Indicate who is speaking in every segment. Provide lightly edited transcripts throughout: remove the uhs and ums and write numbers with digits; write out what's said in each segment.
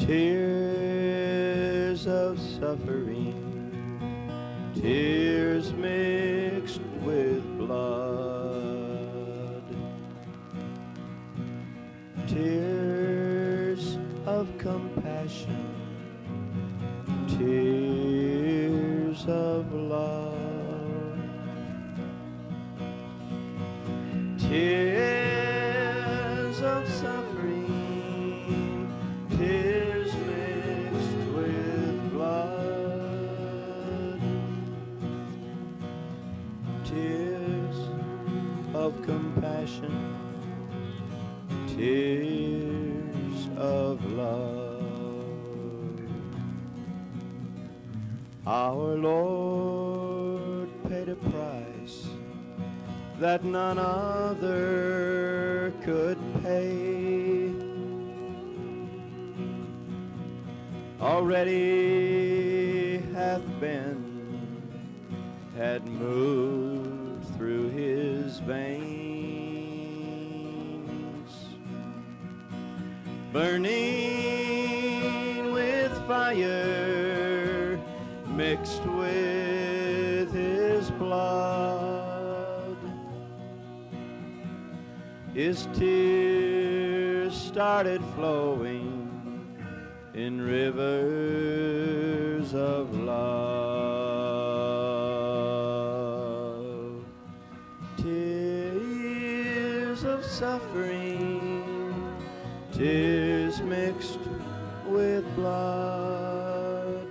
Speaker 1: Tears of suffering, tears mixed with blood, tears of compassion, tears of love, tears of suffering, tears mixed with blood, tears of compassion, tears of love. Our Lord paid a price that none other could pay. Already hath been, had moved through his veins, burning with fire, mixed with his blood. His tears started flowing in rivers of love. Tears of suffering, tears mixed with blood,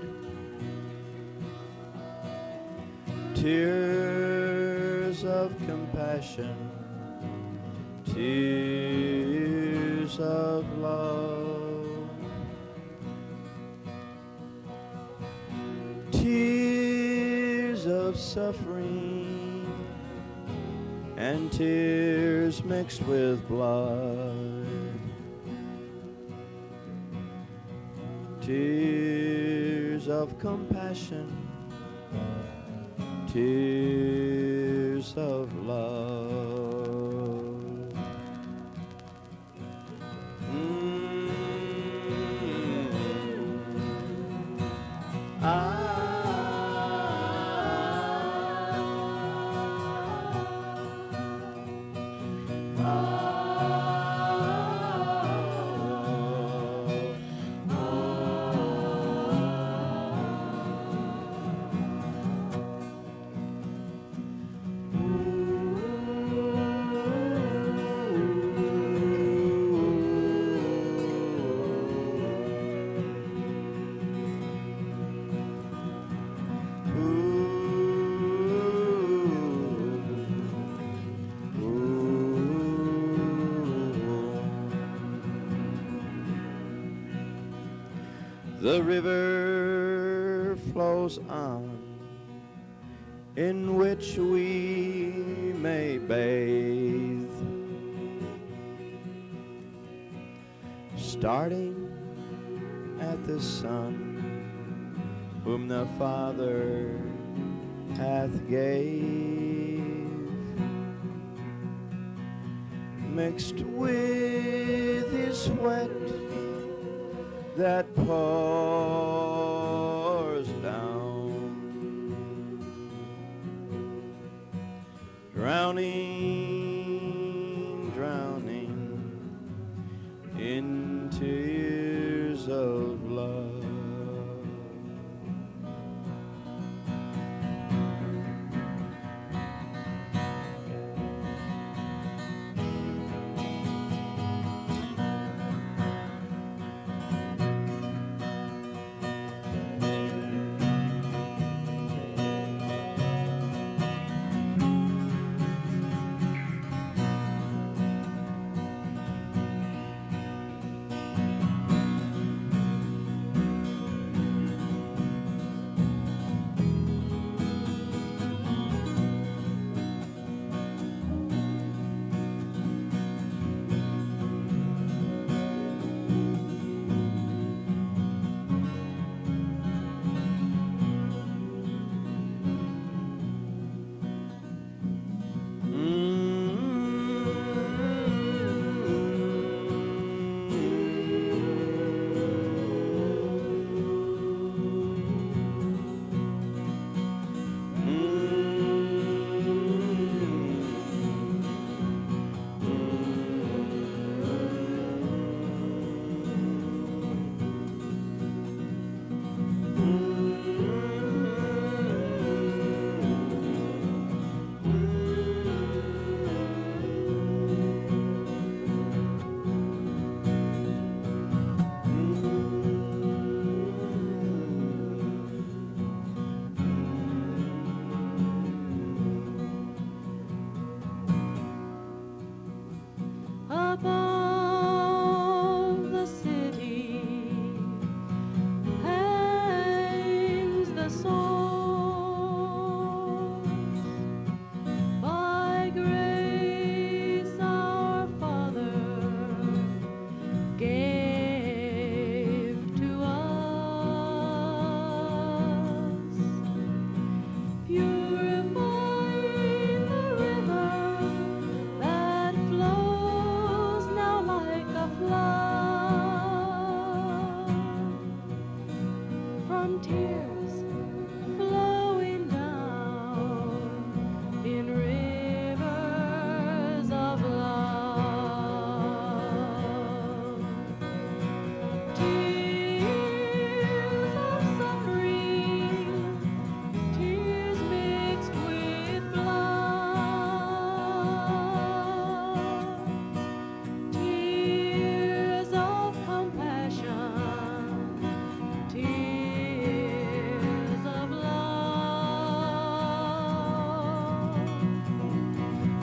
Speaker 1: tears of compassion, tears of love, tears of suffering, and tears mixed with blood, tears of compassion, tears of love. The river flows on, in which we may bathe, starting at the Son, whom the Father hath gave, mixed with his sweat that pours down, drowning, drowning in tears of love.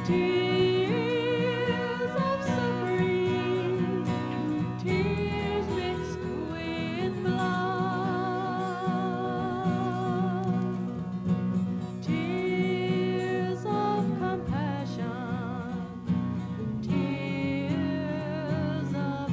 Speaker 2: Tears of suffering, tears mixed with blood, tears of compassion, tears of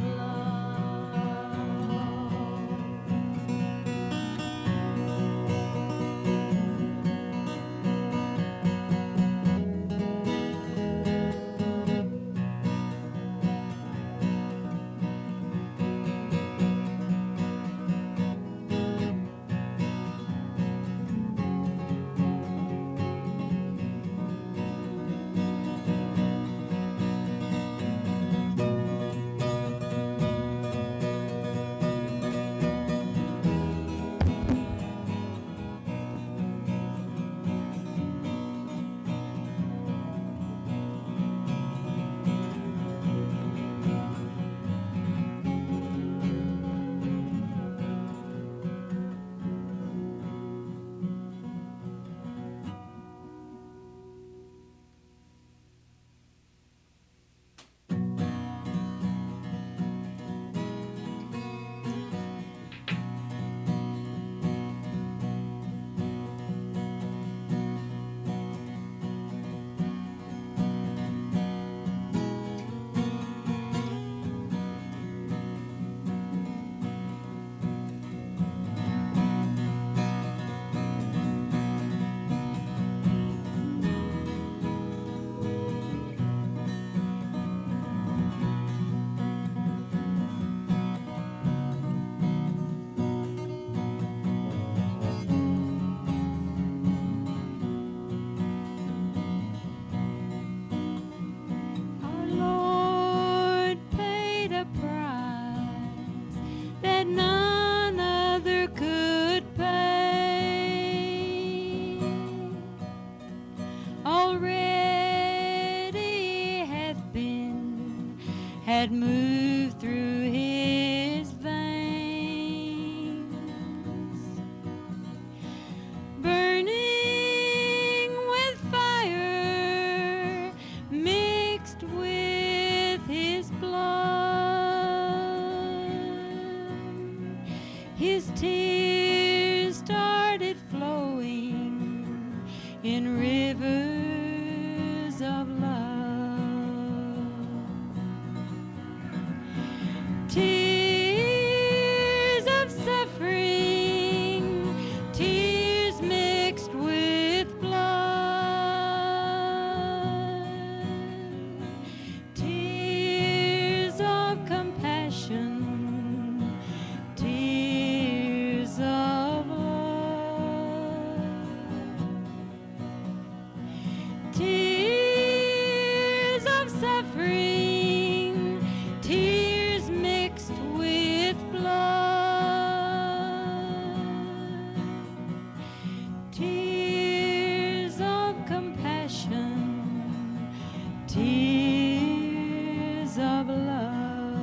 Speaker 2: Our Lord paid a price that none other could pay. Already had moved through his veins, burning with fire mixed with his blood. His tears started flowing in rivers of love. Tears of suffering, tears mixed with blood, tears of compassion, tears of love, tears of suffering, tears mixed with blood, tears of compassion, tears of love.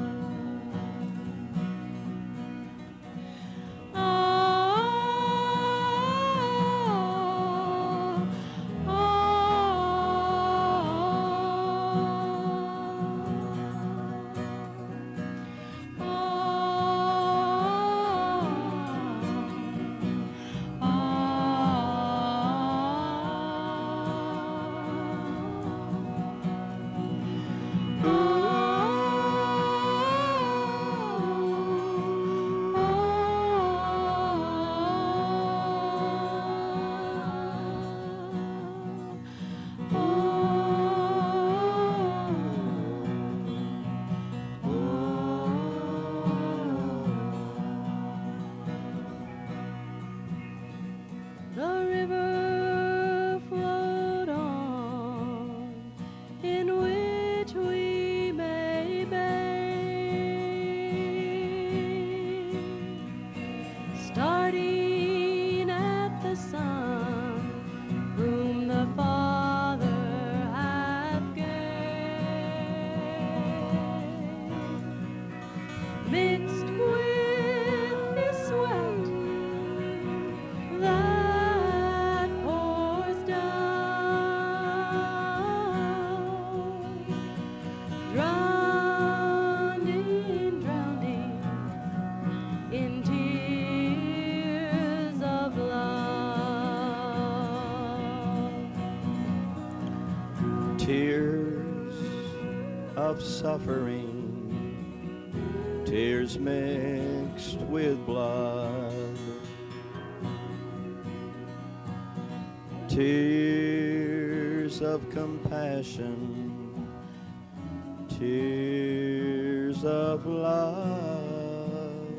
Speaker 2: The river flowed on, in which we may bathe, starting at the Son, whom the Father hath gave, mixed with His sweat that pours down
Speaker 1: tears of suffering, tears mixed with blood, tears of compassion, tears of love,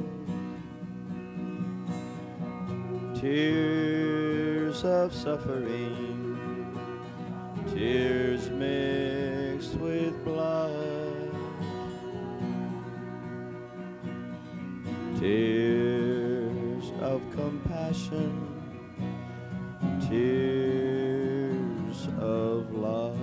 Speaker 1: tears of suffering, tears mixed with blood, tears of compassion, tears of love.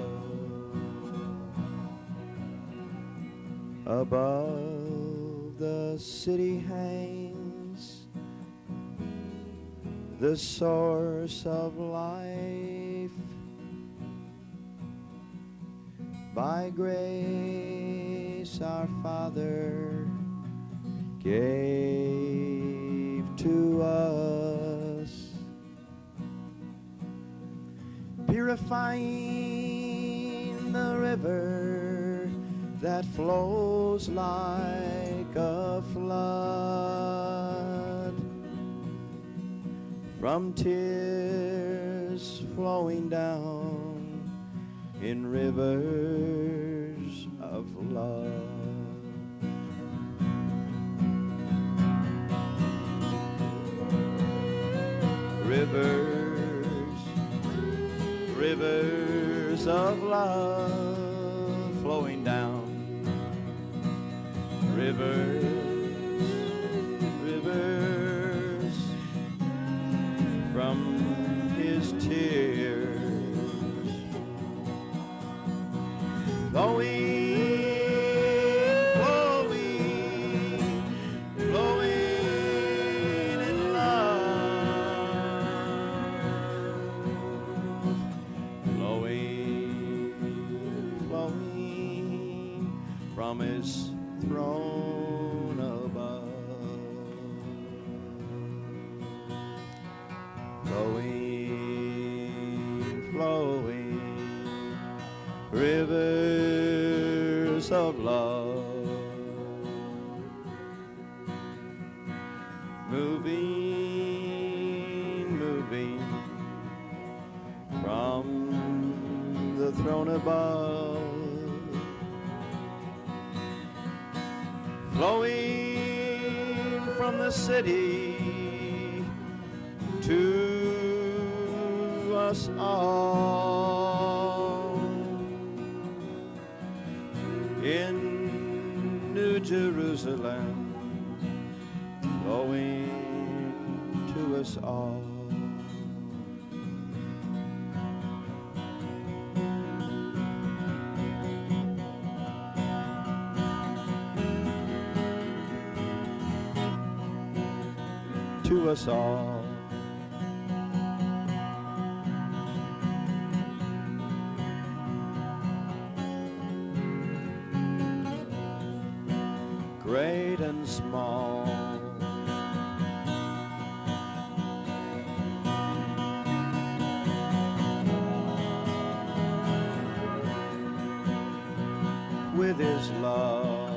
Speaker 1: Above the city hangs the source of life. By grace our Father gave to us, purifying the river that flows like a flood, from tears flowing down in rivers of love. Rivers, rivers of love flowing down. Rivers, rivers from his tears, flowing, flowing, flowing in love, flowing, flowing from his throne above, flowing, flowing, rivers of love, moving, moving from the throne above, flowing from the city to us all in New Jerusalem, flowing to us all. To us all. Great and small, with his love